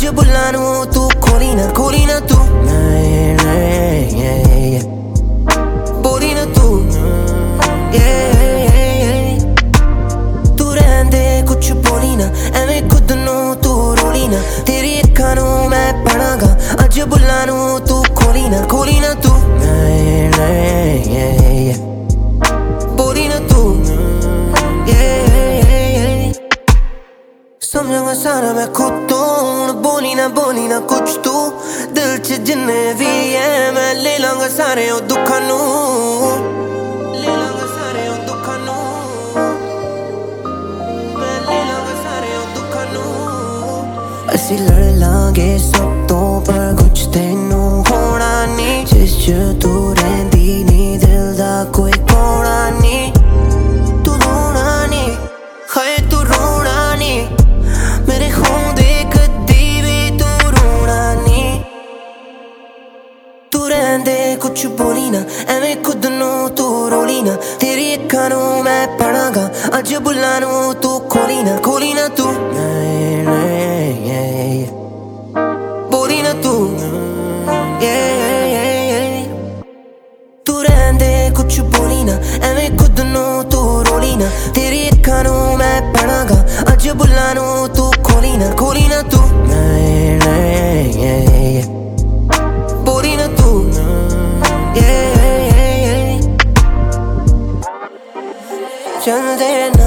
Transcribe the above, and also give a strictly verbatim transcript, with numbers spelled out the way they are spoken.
अज बुल्ला नू तू खोली ना खोली ना तू नहीं नहीं बोली ना तू तू रहंदे कुछ बोली ना एवें खुद नू तू रोली ना तेरी अखां नू मैं पढ़ांगा अज बुल्ला नू तू खोली ना खोली ना तू नहीं नहीं बोली ना तू समझूंगा सारा मैं खुद तो बोली ना बोली ना कुछ तू दिल च जिन्ने भी है मैं ले लांगा सारे ओ दुखां नू ले लांगा सारे ओ दुखां नू मैं ले लांगा सारे ओ दुखां नू असी लड़ लांगे सब तो पर कुछ तेनू होना नहीं जिस च तू रहंदी नी दिल दा कोई कोना नहीं तू रोना नहीं हाय तू रोना नहीं मेरे खून देख दीवे तू रोना नहीं तू रहंदे कुछ बोली ना एवें खुद नू तू रोली ना तेरी अखां नू मैं पढ़ांगा अज बुल्ला नू तू खोली ना खोली ना तू नहीं नहीं बोली ना तू तू रहंदे कुछ बोली ना एवें खुद नू तू रोली ना तेरी अखां नू मैं पढ़ांगा अज बुल्ला नू तू खोली ना खोली ना तू नहीं नहीं बोली ना तू चलदे ना